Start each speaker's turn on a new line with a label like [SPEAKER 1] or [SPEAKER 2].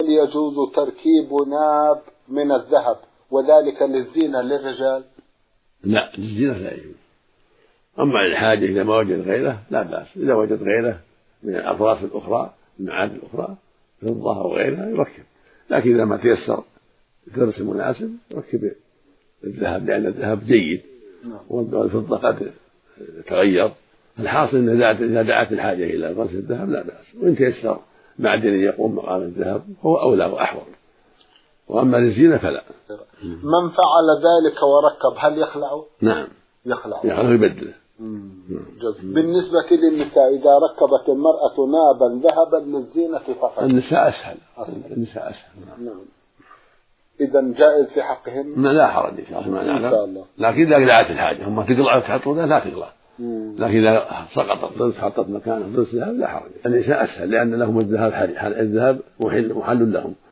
[SPEAKER 1] هل يجوز تركيب ناب من الذهب وذلك للزينة للرجال؟
[SPEAKER 2] لا، للزينة لا يجوز. أما الحاجة إذا ما وجد غيره لا بأس، إذا وجد غيره من الأطراف الأخرى من المعادن الأخرى فضة أو غيرها يركب، لكن إذا ما تيسر الدرس المناسب يركب الذهب، لأن الذهب جيد والفضة قد تغير. الحاصل أن إذا دعت الحاجة إلى درس الذهب لا بأس، وإن تيسر معدن يقوم مقام الذهب هو أولى وأحوط. وأما للزينة فلا.
[SPEAKER 1] من فعل ذلك وركب هل يخلعه؟
[SPEAKER 2] نعم يخلعه يبدله.
[SPEAKER 1] بالنسبة للنساء إذا ركبت المرأة نابا ذهبا للزينة فقط
[SPEAKER 2] النساء أسهل.
[SPEAKER 1] نعم. إذا جائز في حقهم؟
[SPEAKER 2] لا حرج إن شاء الله. لكن إذا دعت الحاجة هم تقلع وتحطوا لا تقلع، لكن إذا سقطت ضرس حطت مكانه ضرس ذهب لا حرج. النساء أسهل لأن لهم الذهب الذهب محل لهم